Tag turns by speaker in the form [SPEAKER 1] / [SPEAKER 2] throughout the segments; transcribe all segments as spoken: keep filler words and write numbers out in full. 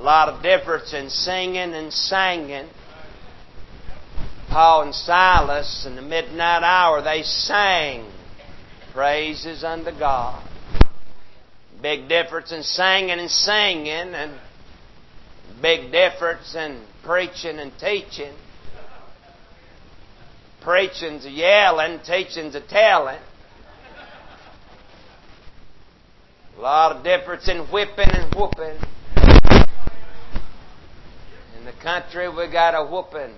[SPEAKER 1] A lot of difference in singing and singing. Paul and Silas in the midnight hour, they sang praises unto God. Big difference in singing and singing, and big difference in preaching and teaching. Preaching's a yelling, teaching's a telling. A lot of difference in whipping and whooping. In the country, we got a whooping.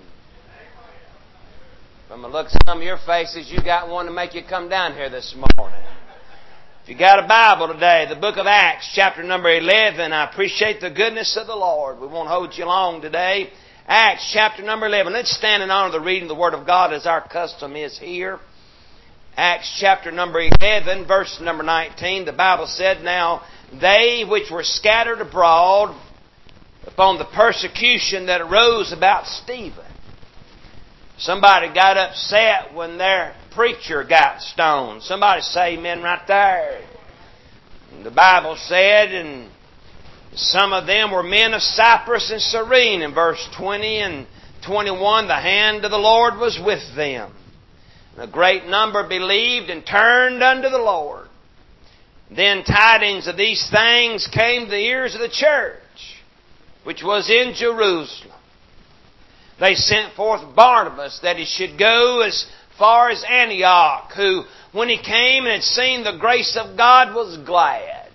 [SPEAKER 1] From the looks of some of your faces, you got one to make you come down here this morning. If you got a Bible today, the book of Acts, chapter number eleven, I appreciate the goodness of the Lord. We won't hold you long today. Acts, chapter number eleven. Let's stand in honor of the reading of the Word of God as our custom is here. Acts, chapter number eleven, verse number nineteen. The Bible said, Now they which were scattered abroad upon the persecution that arose about Stephen. Somebody got upset when their preacher got stoned. Somebody say amen right there. And the Bible said, and some of them were men of Cyprus and Cyrene. In verse twenty and twenty-one, the hand of the Lord was with them. And a great number believed and turned unto the Lord. Then tidings of these things came to the ears of the church, which was in Jerusalem. They sent forth Barnabas that he should go as far as Antioch, who, when he came and had seen the grace of God, was glad,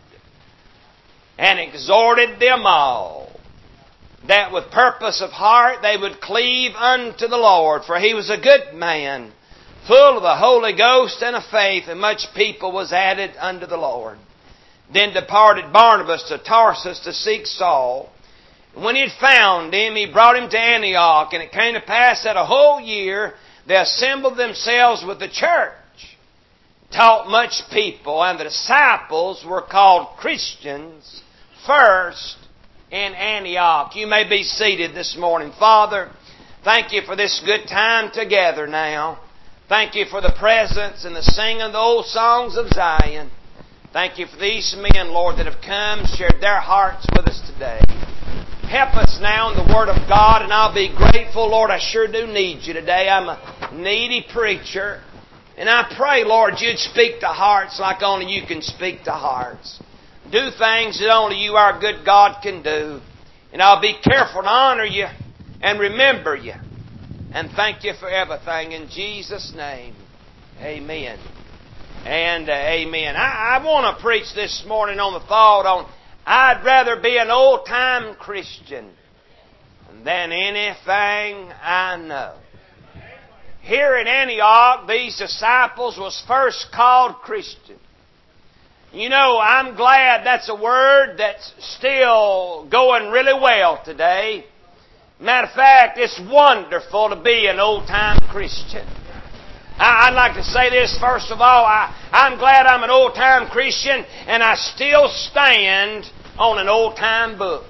[SPEAKER 1] and exhorted them all, that with purpose of heart they would cleave unto the Lord. For he was a good man, full of the Holy Ghost and of faith, and much people was added unto the Lord. Then departed Barnabas to Tarsus to seek Saul. When he had found him, he brought him to Antioch. And it came to pass that a whole year they assembled themselves with the church, taught much people, and the disciples were called Christians first in Antioch. You may be seated this morning. Father, thank you for this good time together now. Thank you for the presence and the singing of the old songs of Zion. Thank you for these men, Lord, that have come, shared their hearts with us today. Help us now in the Word of God, and I'll be grateful. Lord, I sure do need you today. I'm a needy preacher. And I pray, Lord, you'd speak to hearts like only you can speak to hearts. Do things that only you, our good God, can do. And I'll be careful to honor you and remember you. And thank you for everything. In Jesus' name, amen. And uh, amen. I, I want to preach this morning on the thought on I'd rather be an old-time Christian than anything I know. Here at Antioch, these disciples was first called Christian. You know, I'm glad that's a word that's still going really well today. Matter of fact, it's wonderful to be an old-time Christian. I'd like to say this first of all. I, I'm glad I'm an old-time Christian and I still stand on an old-time book.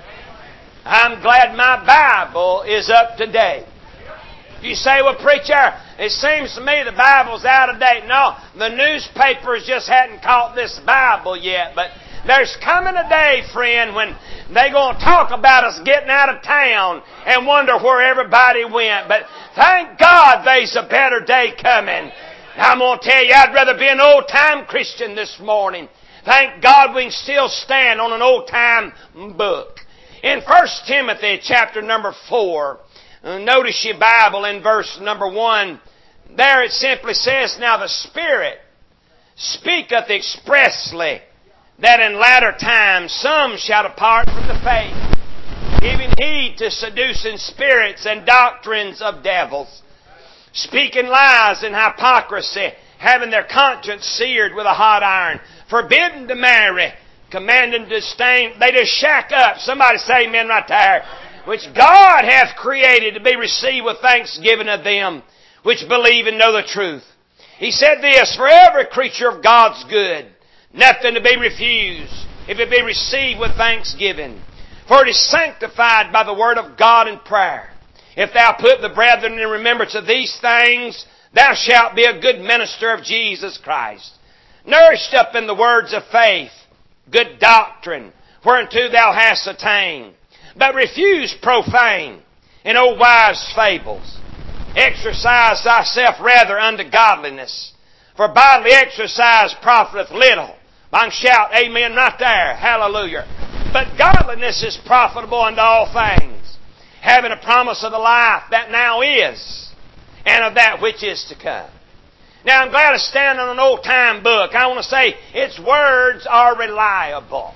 [SPEAKER 1] I'm glad my Bible is up to date. You say, well, preacher, it seems to me the Bible's out of date. No, the newspapers just hadn't caught this Bible yet. But there's coming a day, friend, when they're going to talk about us getting out of town and wonder where everybody went. But thank God there's a better day coming. I'm going to tell you, I'd rather be an old-time Christian this morning. Thank God we can still stand on an old-time book. In First Timothy chapter number four, notice your Bible in verse number one. There it simply says, Now the Spirit speaketh expressly that in latter times some shall depart from the faith, giving heed to seducing spirits and doctrines of devils, speaking lies and hypocrisy, having their conscience seared with a hot iron, forbidden to marry, commanding to disdain. They just shack up. Somebody say amen right there. Which God hath created to be received with thanksgiving of them which believe and know the truth. He said this, For every creature of God's good, nothing to be refused, if it be received with thanksgiving. For it is sanctified by the word of God and prayer. If thou put the brethren in remembrance of these things, thou shalt be a good minister of Jesus Christ, nourished up in the words of faith, good doctrine, whereunto thou hast attained. but refuse profane and old wives' fables. Exercise thyself rather unto godliness, for bodily exercise profiteth little. I can shout amen right there. Hallelujah. But godliness is profitable unto all things, having a promise of the life that now is, and of that which is to come. Now I'm glad to stand on an old-time book. I want to say its words are reliable.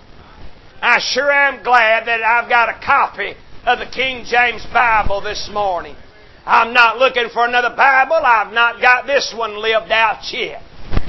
[SPEAKER 1] I sure am glad that I've got a copy of the King James Bible this morning. I'm not looking for another Bible. I've not got this one lived out yet.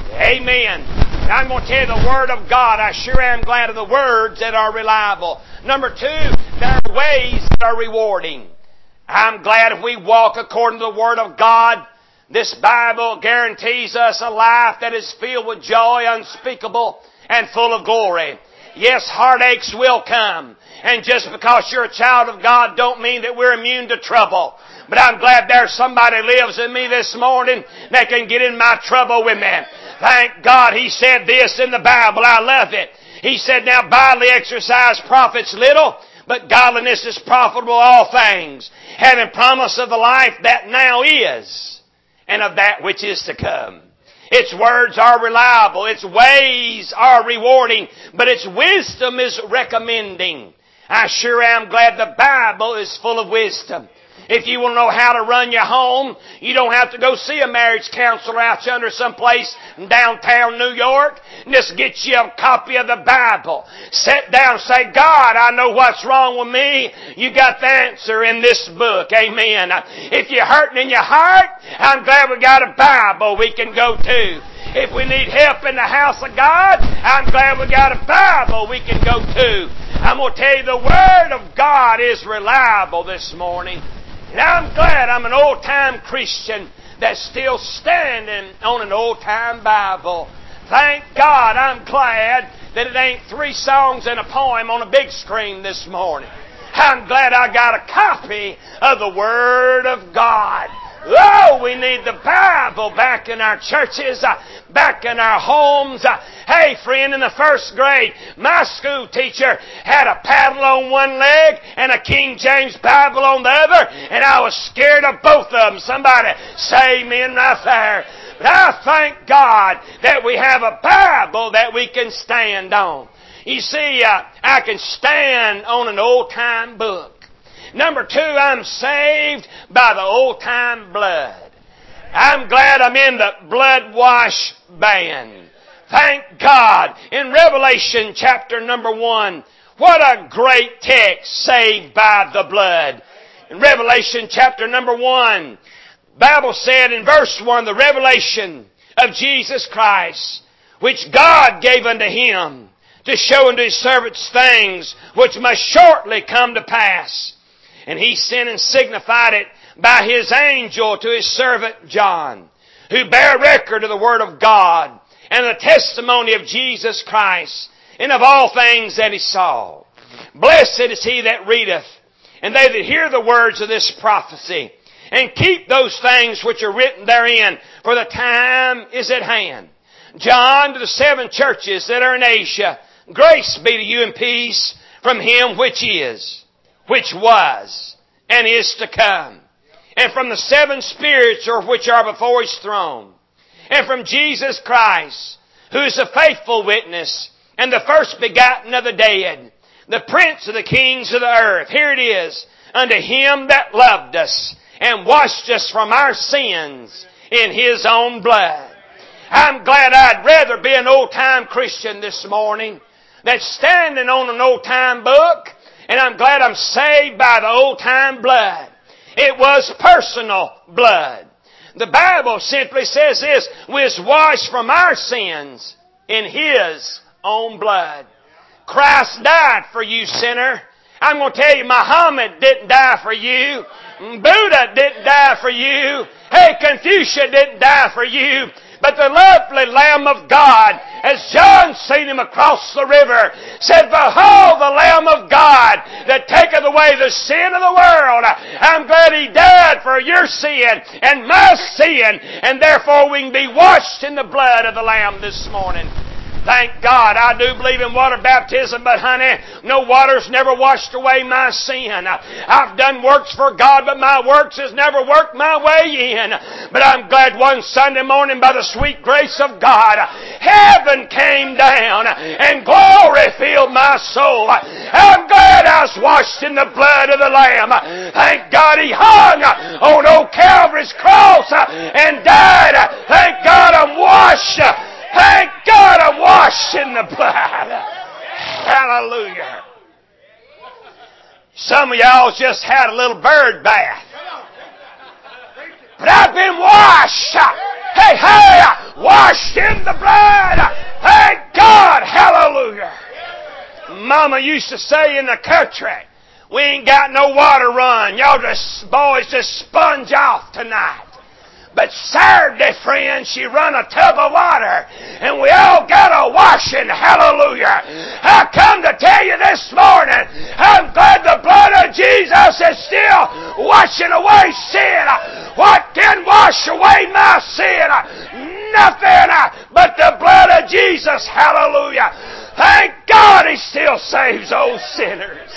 [SPEAKER 1] Amen. I'm going to tell you the Word of God. I sure am glad of the words that are reliable. Number two, there are ways that are rewarding. I'm glad if we walk according to the Word of God. This Bible guarantees us a life that is filled with joy unspeakable and full of glory. Yes, heartaches will come. And just because you're a child of God don't mean that we're immune to trouble. But I'm glad there's somebody lives in me this morning that can get in my trouble with me. Thank God He said this in the Bible. I love it. He said, now bodily exercise profits little, but godliness is profitable all things, having promise of the life that now is, and of that which is to come. Its words are reliable. Its ways are rewarding. But its wisdom is recommending. I sure am glad the Bible is full of wisdom. If you want to know how to run your home, you don't have to go see a marriage counselor out yonder someplace in downtown New York. Just get you a copy of the Bible. Sit down and say, God, I know what's wrong with me. You got the answer in this book. Amen. If you're hurting in your heart, I'm glad we got a Bible we can go to. If we need help in the house of God, I'm glad we got a Bible we can go to. I'm going to tell you the Word of God is reliable this morning. And I'm glad I'm an old-time Christian that's still standing on an old-time Bible. Thank God I'm glad that it ain't three songs and a poem on a big screen this morning. I'm glad I got a copy of the Word of God. Oh, we need the Bible back in our churches, uh, back in our homes. Uh, hey, friend, in the first grade, my school teacher had a paddle on one leg and a King James Bible on the other, and I was scared of both of them. Somebody say amen right there. But I thank God that we have a Bible that we can stand on. You see, uh, I can stand on an old-time book. Number two, I'm saved by the old-time blood. I'm glad I'm in the blood wash band. Thank God. In Revelation chapter number one, what a great text, saved by the blood. In Revelation chapter number one, the Bible said in verse one, the revelation of Jesus Christ, which God gave unto Him to show unto His servants things which must shortly come to pass. And He sent and signified it by His angel to His servant John, who bare record of the Word of God and the testimony of Jesus Christ, and of all things that He saw. Blessed is he that readeth, and they that hear the words of this prophecy, and keep those things which are written therein, for the time is at hand. John, to the seven churches that are in Asia, grace be to you and peace from Him which is, which was, and is to come, and from the seven spirits which are before His throne, and from Jesus Christ, who is a faithful witness, and the first begotten of the dead, the prince of the kings of the earth. Here it is, unto Him that loved us, and washed us from our sins in His own blood. I'm glad I'd rather be an old-time Christian this morning that's standing on an old-time book, and I'm glad I'm saved by the old-time blood. It was personal blood. The Bible simply says this, we was washed from our sins in His own blood. Christ died for you, sinner. I'm going to tell you, Muhammad didn't die for you. Buddha didn't die for you. Hey, Confucius didn't die for you. But the lovely Lamb of God, as John seen Him across the river, said, behold the Lamb of God that taketh away the sin of the world. I'm glad He died for your sin and my sin, and therefore we can be washed in the blood of the Lamb this morning. Thank God, I do believe in water baptism, but honey, no water's never washed away my sin. I've done works for God, but my works has never worked my way in. But I'm glad one Sunday morning, by the sweet grace of God, heaven came down and glory filled my soul. I'm glad I was washed in the blood of the Lamb. Thank God He hung on old Calvary's cross and died. Thank God I'm washed. Thank God I'm washed in the blood. Hallelujah. Some of y'all just had a little bird bath. But I've been washed. Hey, hey, washed in the blood. Thank God. Hallelujah. Mama used to say in the country, we ain't got no water run. Y'all just, boys, just sponge off tonight. But Saturday, friends, she run a tub of water, and we all got a washing. Hallelujah. I come to tell you this morning, I'm glad the blood of Jesus is still washing away sin. What can wash away my sin? Nothing but the blood of Jesus. Hallelujah. Thank God He still saves those sinners.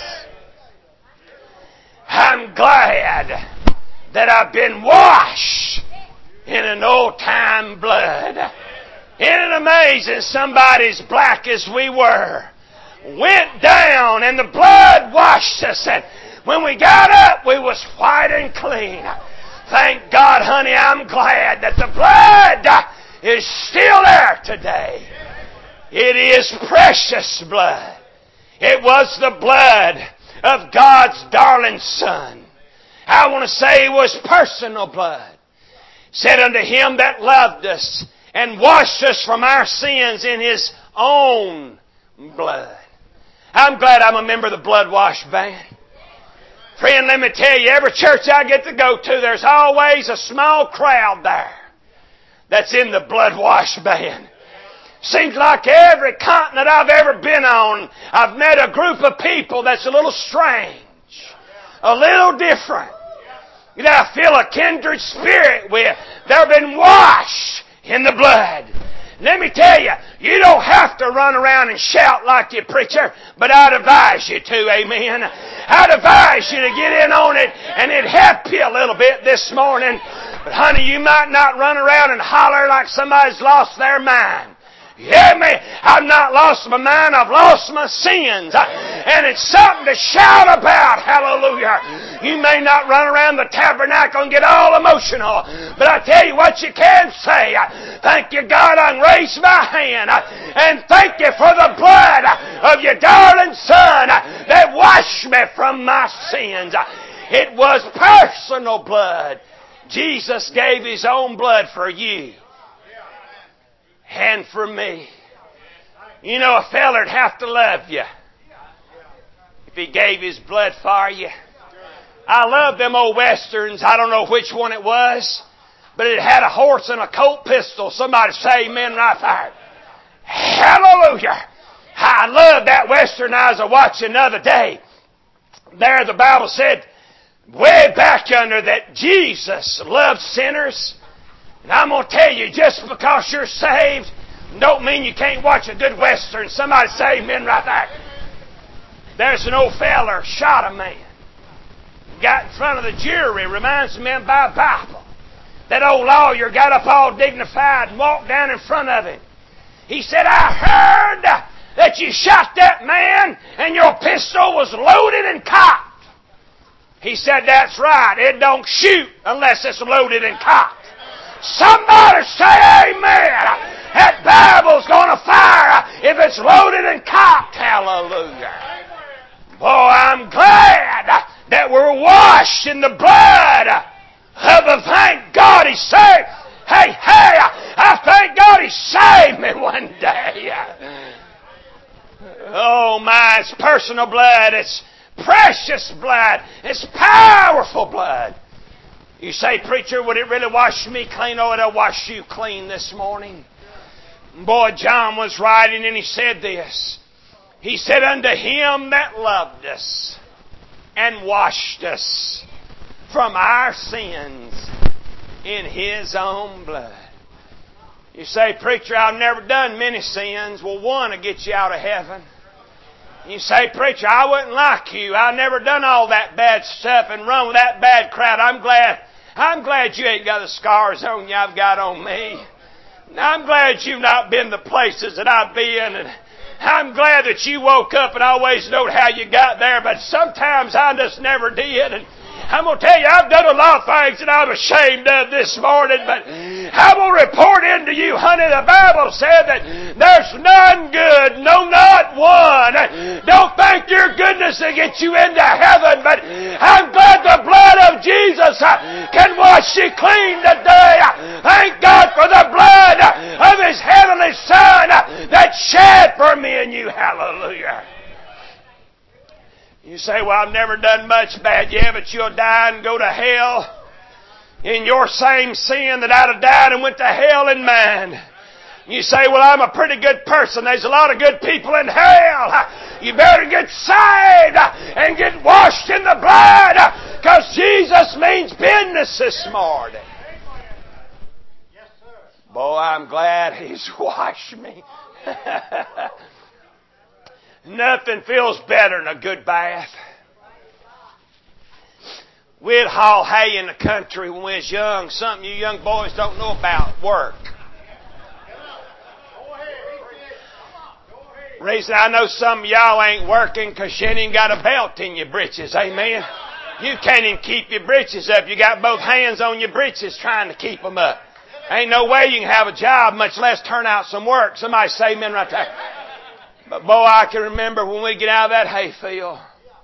[SPEAKER 1] I'm glad that I've been washed in an old-time blood. Isn't it amazing? Somebody as black as we were went down and the blood washed us. And when we got up, we was white and clean. Thank God, honey, I'm glad that the blood is still there today. It is precious blood. It was the blood of God's darling Son. I want to say it was personal blood. Said unto Him that loved us and washed us from our sins in His own blood. I'm glad I'm a member of the blood wash band. Friend, let me tell you, every church I get to go to, there's always a small crowd there that's in the blood wash band. Seems like every continent I've ever been on, I've met a group of people that's a little strange, a little different. That I feel a kindred spirit with. They've been washed in the blood. Let me tell you, you don't have to run around and shout like your preacher, but I'd advise you to, amen. I'd advise you to get in on it, and it'd help you a little bit this morning. But honey, you might not run around and holler like somebody's lost their mind. You hear me? I've not lost my mind. I've lost my sins. And it's something to shout about. Hallelujah. You may not run around the tabernacle and get all emotional. But I tell you what you can say. Thank you, God, I raised my hand. And thank you for the blood of your darling Son that washed me from my sins. It was personal blood. Jesus gave His own blood for you and for me. You know, a feller'd have to love you if he gave his blood for you. I love them old westerns. I don't know which one it was, but it had a horse and a Colt pistol. Somebody say amen right there. Hallelujah. I love that western I was watching the other day. There the Bible said way back under that Jesus loved sinners. And I'm going to tell you, just because you're saved don't mean you can't watch a good western. Somebody say amen right there. There's an old feller shot a man. Got in front of the jury. Reminds me of my Bible. That old lawyer got up all dignified and walked down in front of him. He said, I heard that you shot that man and your pistol was loaded and cocked. He said, that's right. It don't shoot unless it's loaded and cocked. Somebody say amen. That Bible's going to fire if it's loaded and cocked. Hallelujah. Boy, I'm glad that we're washed in the blood of the thank God He saved. Hey, hey, I thank God He saved me one day. Oh my, it's personal blood. It's precious blood. It's powerful blood. You say, preacher, would it really wash me clean? Oh, it'll wash you clean this morning. Boy, John was writing and he said this. He said, unto Him that loved us and washed us from our sins in His own blood. You say, preacher, I've never done many sins. Well, one will get you out of heaven. You say, preacher, I wouldn't like you. I've never done all that bad stuff and run with that bad crowd. I'm glad, I'm glad you ain't got the scars on you I've got on me. I'm glad you've not been the places that I've been. And I'm glad that you woke up and always knowed how you got there, but sometimes I just never did. And I'm going to tell you, I've done a lot of things that I'm ashamed of this morning, but I'm going to report into you, honey, the Bible said that there's none good, no, not one. Don't think your goodness will get you into heaven, but I'm glad the blood of Jesus can wash you clean today. Thank God for the blood of His heavenly Son that shed for me and you. Hallelujah. You say, well, I've never done much bad. Yeah, but you'll die and go to hell in your same sin that I'd have died and went to hell in mine. You say, well, I'm a pretty good person. There's a lot of good people in hell. You better get saved and get washed in the blood, because Jesus means business this morning. Boy, I'm glad He's washed me. Nothing feels better than a good bath. We'd haul hay in the country when we was young. Something you young boys don't know about: work. Reason I know some of y'all ain't working because you ain't even got a belt in your britches. Amen. You can't even keep your britches up. You got both hands on your britches trying to keep them up. Ain't no way you can have a job, much less turn out some work. Somebody say amen right there. But boy, I can remember when we get out of that hayfield,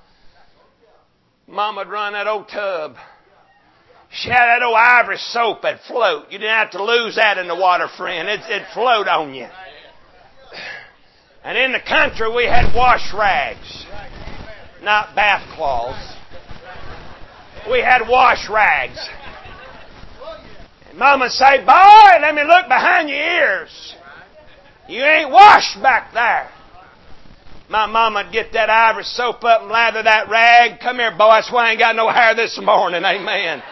[SPEAKER 1] Mama'd run that old tub. She had that old ivory soap that'd float. You didn't have to lose that in the water, friend. It'd, it'd float on you. And in the country, we had wash rags, not bath cloths. We had wash rags. And Mama'd say, boy, let me look behind your ears. You ain't washed back there. My mama'd get that ivory soap up and lather that rag. Come here, boy, that's why I ain't got no hair this morning. Amen.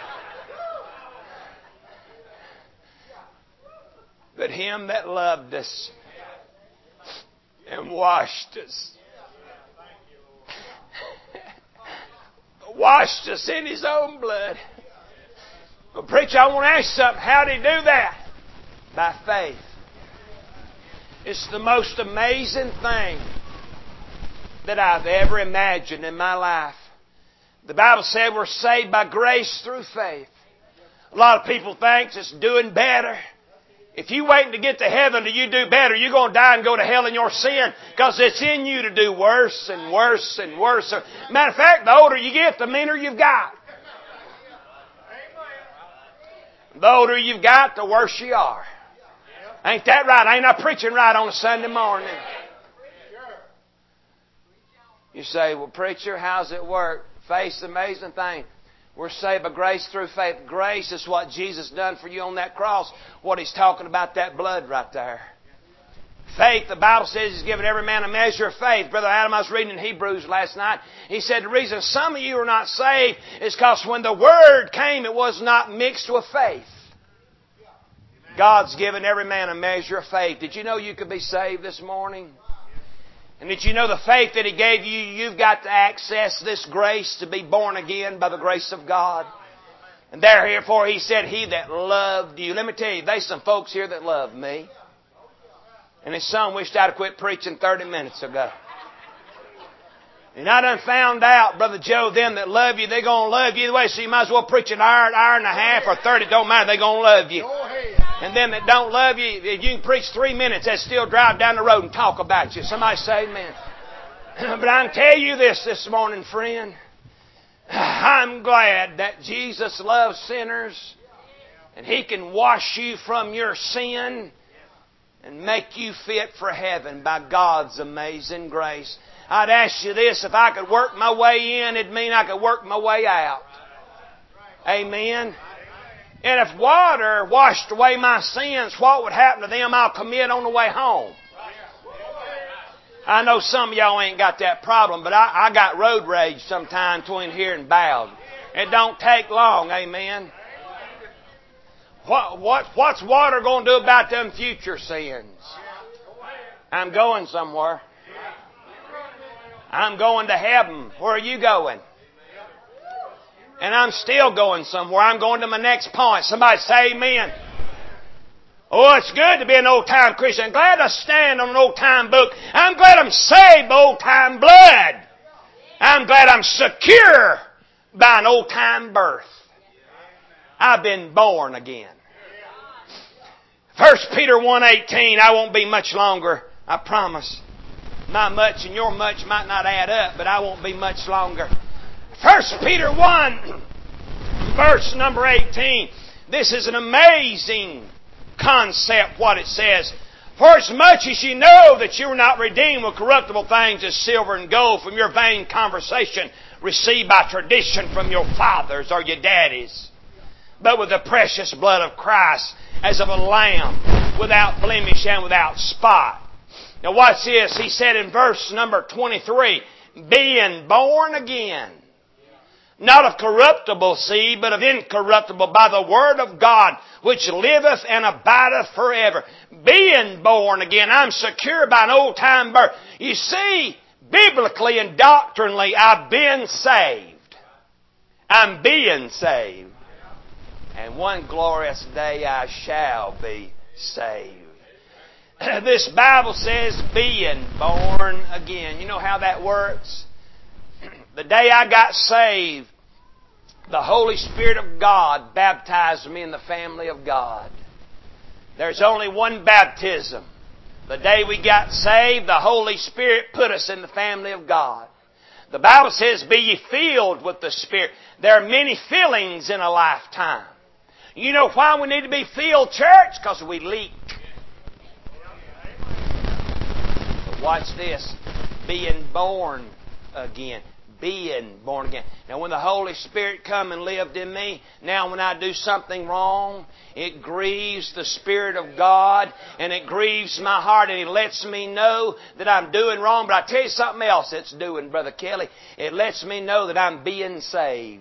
[SPEAKER 1] But Him that loved us and washed us, washed us in His own blood. Well, preacher, I want to ask you something. How did He do that? By faith. It's the most amazing thing that I've ever imagined in my life. The Bible said we're saved by grace through faith. A lot of people think it's doing better. If you wait to get to heaven till you do better, you're going to die and go to hell in your sin, because it's in you to do worse and worse and worse. Matter of fact, the older you get, the meaner you've got. The older you've got, the worse you are. Ain't that right? Ain't I preaching right on a Sunday morning? You say, well, preacher, how's it work? Faith's the amazing thing. We're saved by grace through faith. Grace is what Jesus done for you on that cross. What He's talking about, that blood right there. Faith, the Bible says He's given every man a measure of faith. Brother Adam, I was reading in Hebrews last night. He said the reason some of you are not saved is because when the Word came, it was not mixed with faith. God's given every man a measure of faith. Did you know you could be saved this morning? And did you know the faith that He gave you, you've got to access this grace to be born again by the grace of God. And therefore He said, He that loved you. Let me tell you, there's some folks here that love me. And there's some wished I'd have quit preaching thirty minutes ago. And I done found out, Brother Joe, them that love you, they're going to love you either way. So you might as well preach an hour, hour and a half, or thirty. Don't matter. They're going to love you. And them that don't love you, if you can preach three minutes, they still drive down the road and talk about you. Somebody say amen. But I can tell you this this morning, friend. I'm glad that Jesus loves sinners. And He can wash you from your sin and make you fit for heaven by God's amazing grace. I'd ask you this, if I could work my way in, it'd mean I could work my way out. Amen. And if water washed away my sins, what would happen to them I'll commit on the way home? I know some of y'all ain't got that problem, but I, I got road rage sometime between here and Bowden. It don't take long, amen. What, what, what's water going to do about them future sins? I'm going somewhere. I'm going to heaven. Where are you going? And I'm still going somewhere. I'm going to my next point. Somebody say amen. Oh, it's good to be an old-time Christian. I'm glad I stand on an old-time book. I'm glad I'm saved by old-time blood. I'm glad I'm secure by an old-time birth. I've been born again. First Peter one eighteen, I won't be much longer, I promise. My much and your much might not add up, but I won't be much longer. First Peter one, verse number eighteen. This is an amazing concept, what it says. For as much as you know that you were not redeemed with corruptible things as silver and gold from your vain conversation received by tradition from your fathers or your daddies, but with the precious blood of Christ as of a lamb, without blemish and without spot. Now watch this. He said in verse number twenty-three, being born again, not of corruptible seed, but of incorruptible, by the word of God, which liveth and abideth forever. Being born again, I'm secure by an old-time birth. You see, biblically and doctrinally, I've been saved. I'm being saved. And one glorious day I shall be saved. This Bible says being born again. You know how that works? The day I got saved, the Holy Spirit of God baptized me in the family of God. There's only one baptism. The day we got saved, the Holy Spirit put us in the family of God. The Bible says, be ye filled with the Spirit. There are many fillings in a lifetime. You know why we need to be filled, church? Because we leak. But watch this. Being born again. Being born again. Now when the Holy Spirit come and lived in me, now when I do something wrong, it grieves the Spirit of God and it grieves my heart and it lets me know that I'm doing wrong. But I tell you something else it's doing, Brother Kelly. It lets me know that I'm being saved.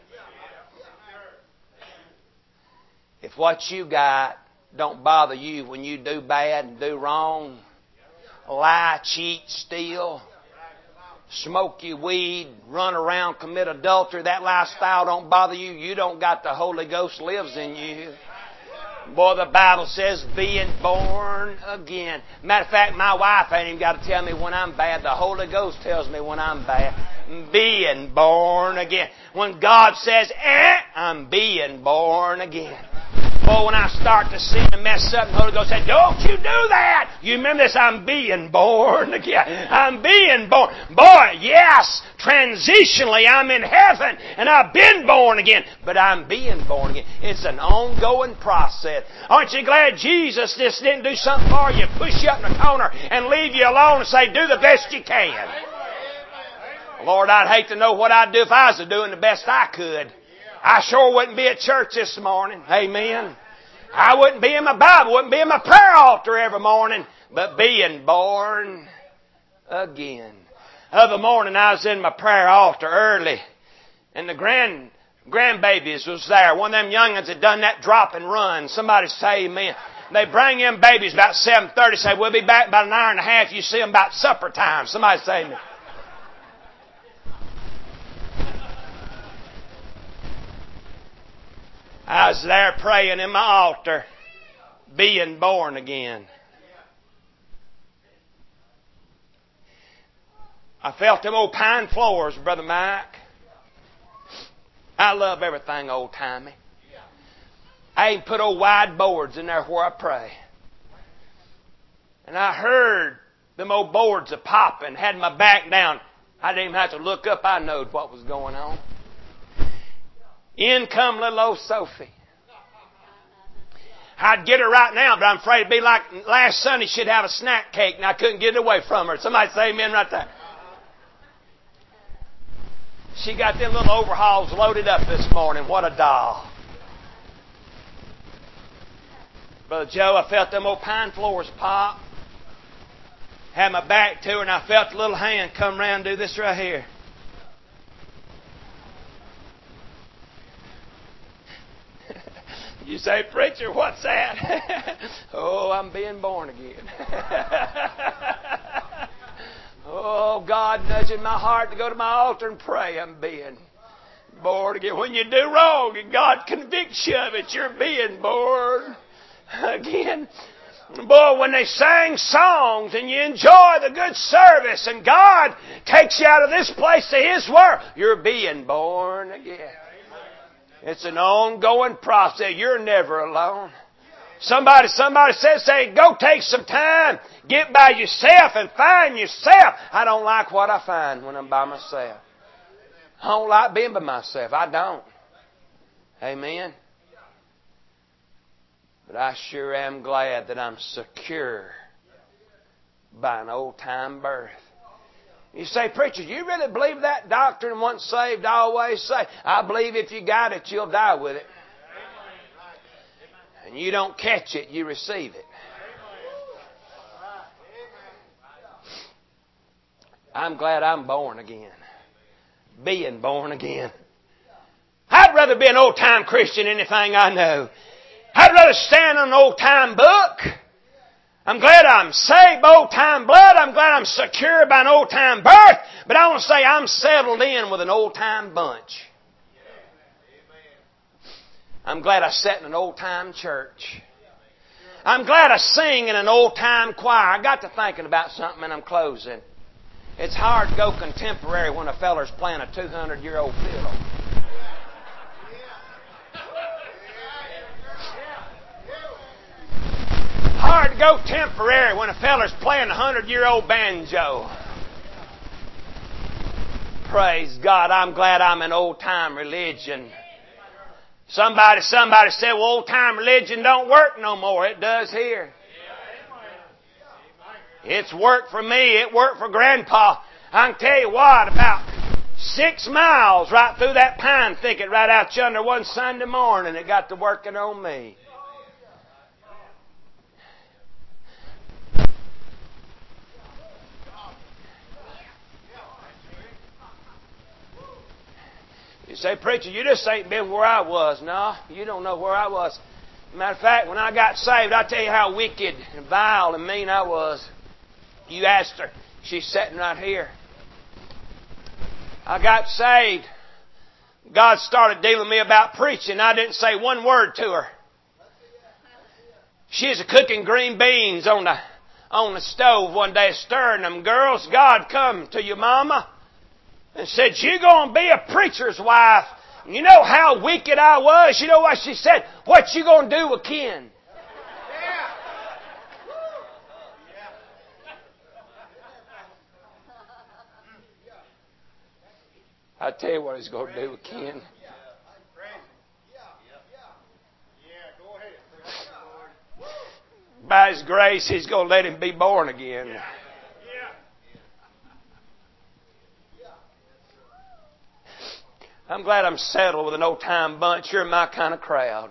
[SPEAKER 1] If what you got don't bother you when you do bad and do wrong, lie, cheat, steal, smoke your weed, run around, commit adultery, that lifestyle don't bother you, you don't got the Holy Ghost lives in you. Boy, the Bible says being born again. Matter of fact, my wife ain't even got to tell me when I'm bad. The Holy Ghost tells me when I'm bad. Being born again. When God says, eh, I'm being born again. Boy, when I start to sin and mess up, the Holy Ghost said, don't you do that. You remember this? I'm being born again. I'm being born. Boy, yes, transitionally I'm in heaven and I've been born again. But I'm being born again. It's an ongoing process. Aren't you glad Jesus just didn't do something for you, push you up in the corner and leave you alone and say, do the best you can? Lord, I'd hate to know what I'd do if I was doing the best I could. I sure wouldn't be at church this morning. Amen. I wouldn't be in my Bible, wouldn't be in my prayer altar every morning, but being born again. The other morning I was in my prayer altar early, and the grand grandbabies was there. One of them young'uns had done that drop and run. Somebody say amen. They bring in babies about seven thirty, say, we'll be back about an hour and a half. You see them about supper time. Somebody say amen. I was there praying in my altar, being born again. I felt them old pine floors, Brother Mike. I love everything old-timey. I even put old wide boards in there where I pray. And I heard them old boards a popping, had my back down. I didn't even have to look up. I knowed what was going on. In come little old Sophie. I'd get her right now, but I'm afraid it'd be like last Sunday she'd have a snack cake and I couldn't get it away from her. Somebody say amen right there. She got them little overhauls loaded up this morning. What a doll. Brother Joe, I felt them old pine floors pop. Had my back to her and I felt a little hand come around and do this right here. You say, preacher, what's that? Oh, I'm being born again. Oh, God nudging my heart to go to my altar and pray. I'm being born again. When you do wrong and God convicts you of it, you're being born again. Boy, when they sang songs and you enjoy the good service and God takes you out of this place to His world, you're being born again. It's an ongoing process. You're never alone. Somebody, somebody says, say, go take some time, get by yourself and find yourself. I don't like what I find when I'm by myself. I don't like being by myself. I don't. Amen. But I sure am glad that I'm secure by an old-time birth. You say, preacher, you really believe that doctrine, once saved, always saved? I believe if you got it, you'll die with it. And you don't catch it, you receive it. I'm glad I'm born again. Being born again. I'd rather be an old-time Christian than anything I know. I'd rather stand on an old-time book. I'm glad I'm saved by old-time blood. I'm glad I'm secure by an old-time birth. But I want to say I'm settled in with an old-time bunch. I'm glad I sat in an old-time church. I'm glad I sing in an old-time choir. I got to thinking about something and I'm closing. It's hard to go contemporary when a feller's playing a two hundred year old fiddle. Hard to go temporary when a feller's playing a one hundred year old banjo. Praise God, I'm glad I'm in old-time religion. Somebody, somebody said, well, old-time religion don't work no more. It does here. It's worked for me. It worked for Grandpa. I can tell you what, about six miles right through that pine thicket right out yonder one Sunday morning, it got to working on me. You say, preacher, you just ain't been where I was. No, you don't know where I was. Matter of fact, when I got saved, I'll tell you how wicked and vile and mean I was. You asked her. She's sitting right here. I got saved. God started dealing with me about preaching. I didn't say one word to her. She's cooking green beans on the on the stove one day, stirring them. Girls, God come to your mama and said, you're going to be a preacher's wife. You know how wicked I was? You know what she said? What you going to do with Ken? I tell you what he's going to do with Ken. By His grace, He's going to let him be born again. I'm glad I'm settled with an old-time bunch. You're my kind of crowd.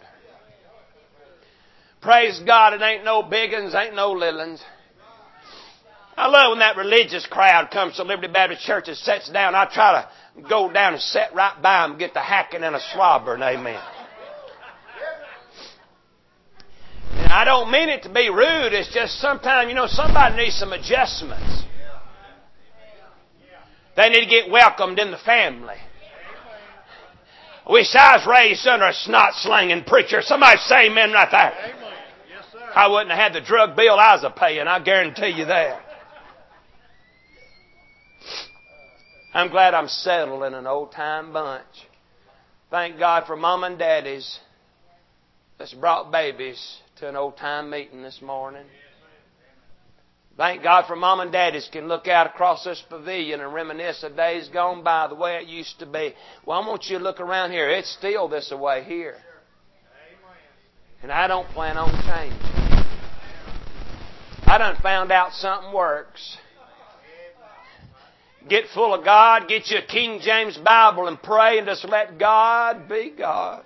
[SPEAKER 1] Praise God, it ain't no big uns, ain't no little uns. I love when that religious crowd comes to Liberty Baptist Church and sits down. I try to go down and sit right by them and get the hacking and a slobbering. Amen. And I don't mean it to be rude. It's just sometimes, you know, somebody needs some adjustments. They need to get welcomed in the family. I wish I was raised under a snot-slinging preacher. Somebody say amen right there.
[SPEAKER 2] Amen. Yes, sir.
[SPEAKER 1] I wouldn't have had the drug bill I was a-paying. I guarantee you that. I'm glad I'm settled in an old-time bunch. Thank God for Mom and Daddies that's brought babies to an old-time meeting this morning. Thank God for Mom and Daddies can look out across this pavilion and reminisce of days gone by the way it used to be. Well, I want you to look around here. It's still this way here. And I don't plan on changing. I done found out something works. Get full of God, get you a King James Bible and pray and just let God be God.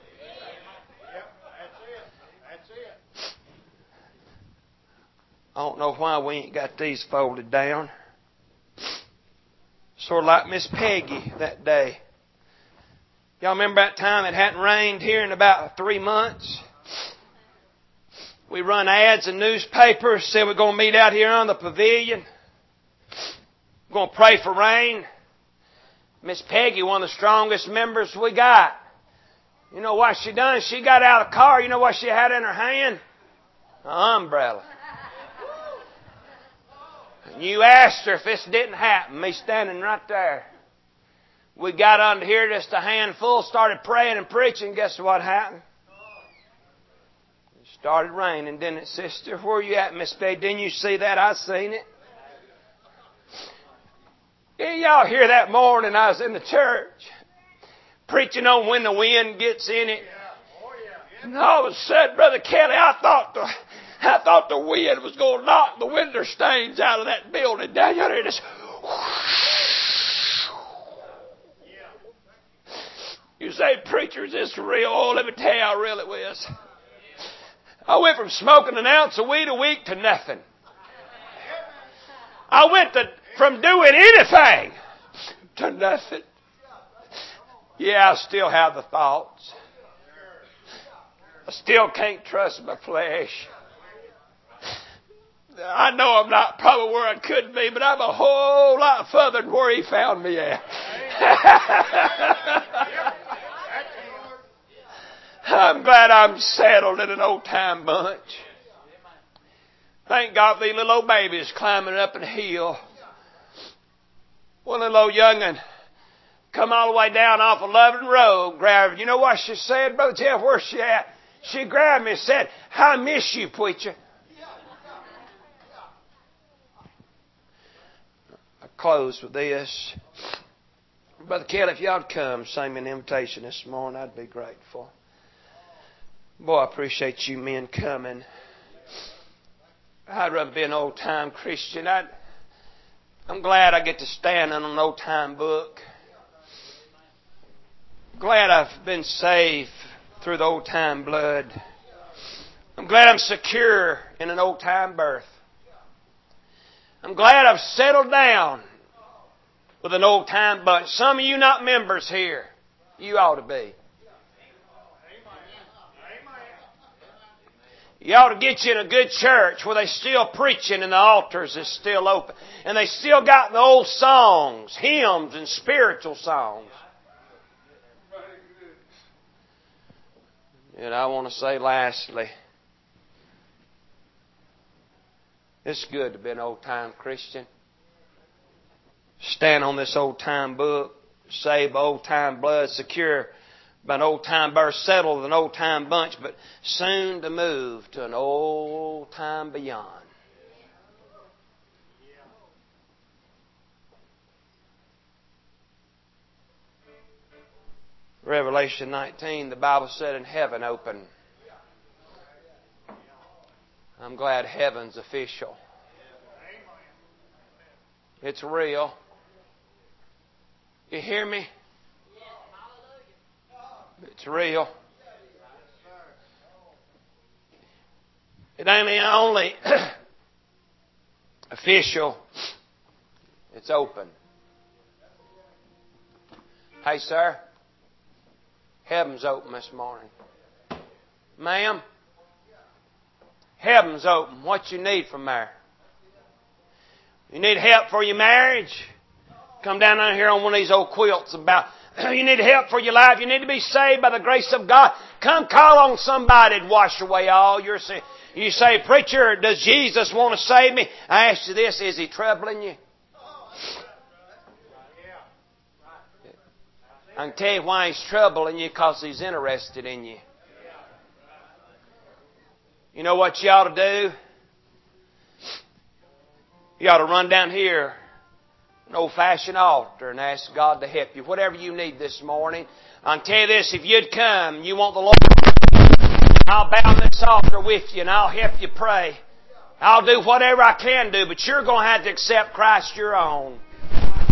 [SPEAKER 1] I don't know why we ain't got these folded down. Sort of like Miss Peggy that day. Y'all remember that time it hadn't rained here in about three months? We run ads in newspapers, say we're going to meet out here on the pavilion. We're going to pray for rain. Miss Peggy, one of the strongest members we got. You know what she done? She got out of the car. You know what she had in her hand? An umbrella. And you asked her if this didn't happen, me standing right there. We got under here just a handful, started praying and preaching. Guess what happened? It started raining, didn't it, sister? Where are you at, Miss Peggy? Didn't you see that? I seen it. Yeah, y'all hear that morning I was in the church preaching on when the wind gets in it. And all of a sudden, Brother Kelly, I thought the, I thought the wind was going to knock the window stains out of that building down there. It just, you say, preacher, is this real? Oh, let me tell you how real it was. I went from smoking an ounce of weed a week to nothing. I went to, from doing anything to nothing. Yeah, I still have the thoughts. I still can't trust my flesh. I know I'm not probably where I could be, but I'm a whole lot further than where He found me at. I'm glad I'm settled in an old-time bunch. Thank God for these little old babies climbing up a hill. One little old young'un come all the way down off of Loving Road, grabbed. You know what she said, Brother Jeff? Where's she at? She grabbed me and said, "I miss you, preacher." I close with this. Brother Kelly, if y'all come sing me an invitation this morning, I'd be grateful. Boy, I appreciate you men coming. I'd rather be an old-time Christian. I'd, I'm glad I get to stand on an old-time book. Glad I've been saved through the old-time blood. I'm glad I'm secure in an old-time birth. I'm glad I've settled down with an old-time bunch. Some of you not members here. You ought to be. You ought to get you in a good church where they still preaching and the altars is still open. And they still got the old songs, hymns and spiritual songs. And I want to say lastly, it's good to be an old-time Christian. Stand on this old-time book, save old-time blood, secure by an old-time birth, settled with an old-time bunch, but soon to move to an old-time beyond. Revelation nineteen, the Bible said, in heaven open. I'm glad heaven's official. It's real. You hear me? It's real. It ain't only official, it's open. Hey, sir. Heaven's open this morning. Ma'am, heaven's open. What you need from there? You need help for your marriage? Come down down here on one of these old quilts about, you need help for your life. You need to be saved by the grace of God. Come call on somebody to wash away all your sin. You say, preacher, does Jesus want to save me? I ask you this, is He troubling you? I can tell you why He's troubling you, because He's interested in you. You know what you ought to do? You ought to run down here, an old-fashioned altar, and ask God to help you. Whatever you need this morning. I can tell you this, if you'd come, you want the Lord, I'll bow this altar with you and I'll help you pray. I'll do whatever I can do, but you're going to have to accept Christ your own.